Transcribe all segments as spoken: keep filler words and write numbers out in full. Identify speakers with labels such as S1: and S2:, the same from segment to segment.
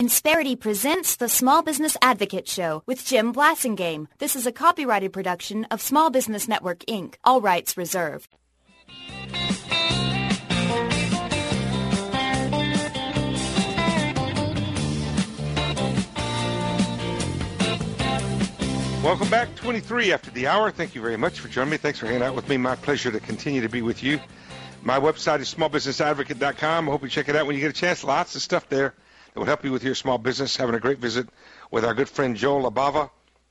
S1: Insperity presents the Small Business Advocate Show with Jim Blasingame. This is a copyrighted production of Small Business Network, Incorporated. All rights reserved.
S2: Welcome back, twenty-three after the hour. Thank you very much for joining me. Thanks for hanging out with me. My pleasure to continue to be with you. My website is small business advocate dot com. I hope you check it out when you get a chance. Lots of stuff there that will help you with your small business. Having a great visit with our good friend Joel Labava.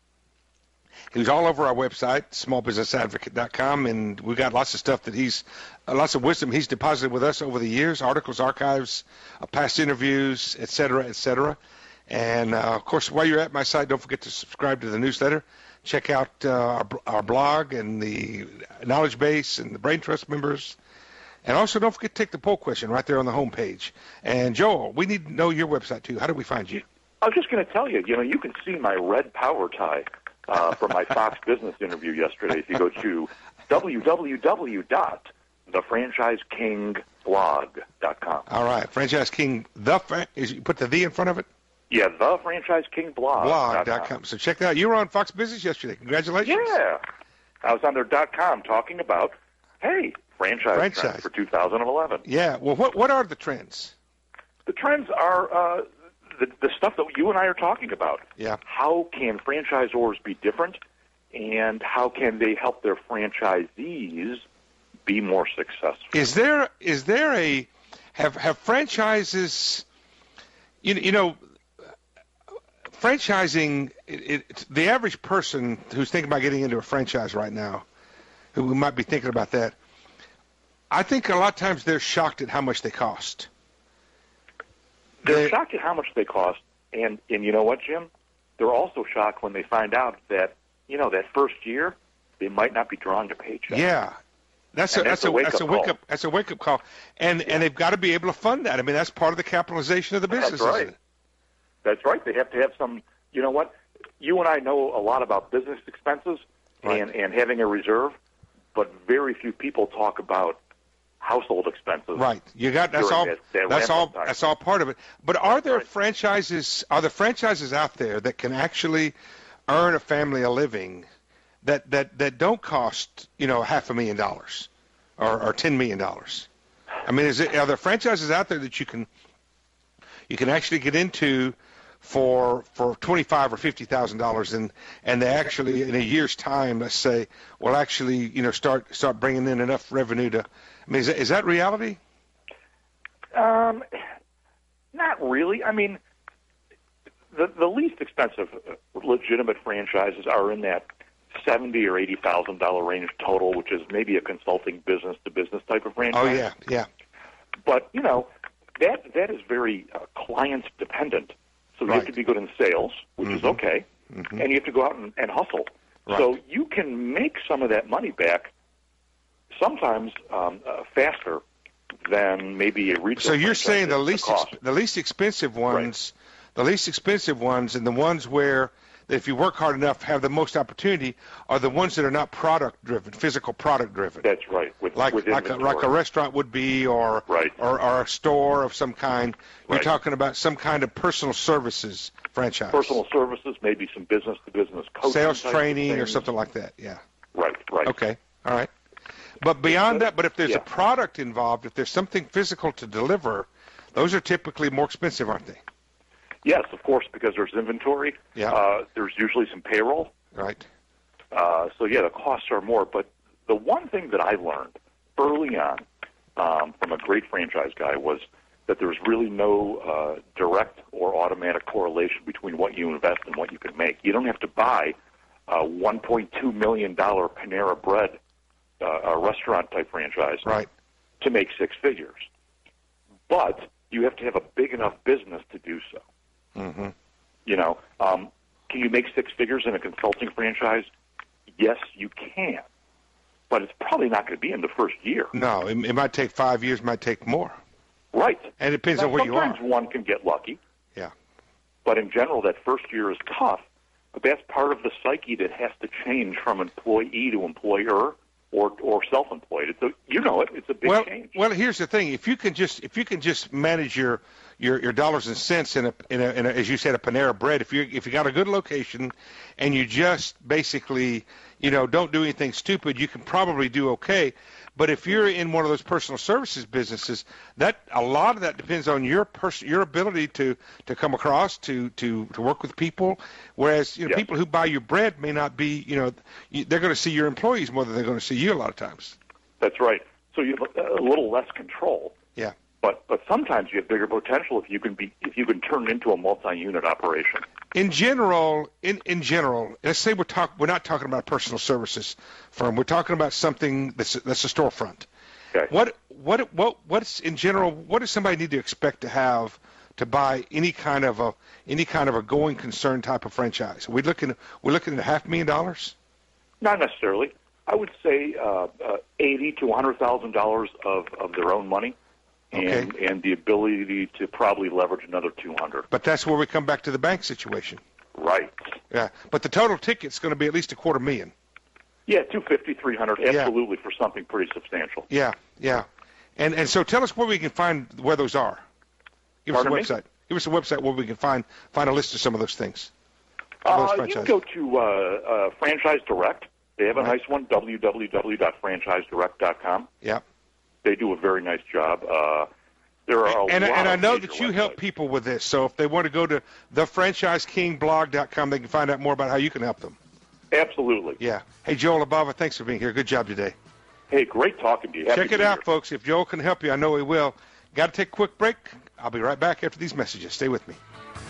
S2: He's all over our website, small business advocate dot com, and we've got lots of stuff that he's, uh, lots of wisdom he's deposited with us over the years, articles, archives, uh, past interviews, et cetera, et cetera. And, uh, of course, while you're at my site, don't forget to subscribe to the newsletter. Check out uh, our, our blog and the knowledge base and the Brain Trust members. And also, don't forget to take the poll question right there on the homepage. And, Joel, we need to know your website, too. How do we find you?
S3: I was just going to tell you, you know, you can see my red power tie uh, from my Fox Business interview yesterday if you go to w w w dot the franchise king blog dot com.
S2: All right. Franchise King, the is you put the the in front of it?
S3: Yeah, the franchise king blog.
S2: blog dot com. So check that out. You were on Fox Business yesterday. Congratulations.
S3: Yeah. I was on their .com talking about, hey, franchise,
S2: franchise.
S3: trends for two thousand eleven.
S2: Yeah. Well, what what are the trends?
S3: The trends are uh, the, the stuff that you and I are talking about.
S2: Yeah.
S3: How can franchisors be different, and how can they help their franchisees be more successful?
S2: Is there is there a have have franchises? You you know. Franchising, it, it, the average person who's thinking about getting into a franchise right now, who might be thinking about that, I think a lot of times they're shocked at how much they cost.
S3: They're
S2: they,
S3: shocked at how much they cost, and, and you know what, Jim? They're also shocked when they find out that, you know, that first year, they might not be drawing a paycheck.
S2: Yeah. That's a,
S3: that's,
S2: that's, a,
S3: a wake
S2: that's a
S3: up
S2: wake
S3: call.
S2: up that's a wake up call. And yeah. and they've got to be able to fund that. I mean, that's part of the capitalization of the business.
S3: That's right.
S2: Isn't it?
S3: That's right. They have to have some, you know what? You and I know a lot about business expenses
S2: right.
S3: and, and having a reserve, but very few people talk about household expenses.
S2: Right. You got that's all
S3: that, that
S2: that's all
S3: time.
S2: that's all part of it. But are
S3: that's
S2: there
S3: right.
S2: franchises are there franchises out there that can actually earn a family a living that, that, that don't cost, you know, half a million dollars or, or ten million dollars? I mean, is it are there franchises out there that you can you can actually get into for for twenty-five or fifty thousand dollars, and and they actually in a year's time, let's say, will actually you know start start bringing in enough revenue to. I mean, is that, is that reality?
S3: Um, not really. I mean, the the least expensive legitimate franchises are in that seventy or eighty thousand dollar range total, which is maybe a consulting business to business type of franchise.
S2: Oh yeah, yeah.
S3: But you know, that that is very uh, client dependent. So you
S2: right.
S3: have to be good in sales, which
S2: mm-hmm.
S3: is okay,
S2: mm-hmm.
S3: and you have to go out and, and hustle.
S2: Right.
S3: So you can make some of that money back sometimes um, uh, faster than maybe a retail.
S2: So you're saying the least
S3: cost.
S2: ex- the least expensive ones,
S3: right.
S2: the least expensive ones, and the ones where if you work hard enough have the most opportunity are the ones that are not product driven, physical product driven.
S3: That's right. With,
S2: like
S3: with
S2: like a, like a restaurant would be, or
S3: right.
S2: or, or a store of some kind. You're
S3: right.
S2: talking about some kind of personal services franchise.
S3: Personal services, maybe some business to business coaching,
S2: sales training, or something like that. Yeah.
S3: Right. Right.
S2: Okay. All right. But beyond that, but if there's
S3: yeah.
S2: a product involved, if there's something physical to deliver, those are typically more expensive, aren't they?
S3: Yes, of course, because there's inventory.
S2: Yeah.
S3: Uh, there's usually some payroll.
S2: Right.
S3: Uh, so, yeah, the costs are more. But the one thing that I learned early on um, from a great franchise guy was that there's really no uh, direct or automatic correlation between what you invest and what you can make. You don't have to buy a one point two million dollars Panera Bread, uh, a restaurant-type franchise,
S2: right.
S3: to make six figures. But you have to have a big enough business to do so.
S2: Mm-hmm.
S3: You know, um, can you make six figures in a consulting franchise? Yes, you can. But it's probably not going to be in the first year.
S2: No, it, it might take five years, might take more.
S3: Right.
S2: And it depends
S3: now,
S2: on where you are.
S3: Sometimes one can get lucky.
S2: Yeah.
S3: But in general, that first year is tough. But that's part of the psyche that has to change from employee to employer or or self-employed. It's a, you know it. It's a big
S2: well,
S3: change.
S2: Well, here's the thing: if you can just if you can just manage your your, your dollars and cents in a, in a in a as you said a Panera Bread, if you if you got a good location and you just basically you know don't do anything stupid, you can probably do okay. But if you're in one of those personal services businesses, that a lot of that depends on your pers- your ability to, to come across, to, to, to work with people. Whereas you know
S3: yeah.
S2: people who buy your bread may not be, you know, they're going to see your employees more than they're going to see you a lot of times.
S3: That's right. So you have a little less control.
S2: Yeah.
S3: But but sometimes you have bigger potential if you can be if you can turn it into a multi-unit operation.
S2: In general, in, in general, let's say we're talk we're not talking about a personal services firm. We're talking about something that's that's a storefront.
S3: Okay.
S2: What what what what's in general? What does somebody need to expect to have to buy any kind of a any kind of a going concern type of franchise? Are we looking we're looking at a half million dollars?
S3: Not necessarily. I would say uh, uh, eighty to one hundred thousand dollars of of their own money. And,
S2: Okay.
S3: and the ability to probably leverage another two hundred.
S2: But that's where we come back to the bank situation.
S3: Right.
S2: Yeah. But the total ticket's going to be at least a quarter million.
S3: Yeah, two fifty, three hundred,
S2: Yeah.
S3: absolutely, for something pretty substantial.
S2: Yeah, yeah. And and so tell us where we can find where those are. Give
S3: Pardon me?
S2: us a website. Give us a website where we can find find a list of some of those things.
S3: Uh, you can go to uh, uh, Franchise Direct. They have a
S2: Right.
S3: nice one, w w w dot franchise direct dot com.
S2: Yeah.
S3: They do a very nice job. Uh, there are a
S2: And,
S3: lot
S2: and I
S3: of
S2: know
S3: major
S2: that you help
S3: websites.
S2: people with this. So if they want to go to the franchise king blog dot com, they can find out more about how you can help them.
S3: Absolutely.
S2: Yeah. Hey, Joel Abava, thanks for being here. Good job today.
S3: Hey, great talking to you. Happy
S2: Check it
S3: New
S2: out,
S3: Year.
S2: folks. If Joel can help you, I know he will. Got to take a quick break. I'll be right back after these messages. Stay with me.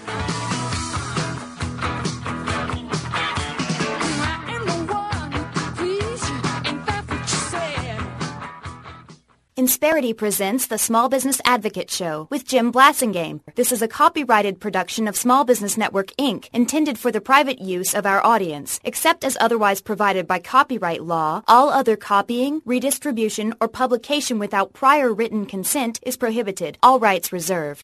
S1: Insperity presents the Small Business Advocate Show with Jim Blasingame. This is a copyrighted production of Small Business Network, Incorporated, intended for the private use of our audience. Except as otherwise provided by copyright law, all other copying, redistribution, or publication without prior written consent is prohibited. All rights reserved.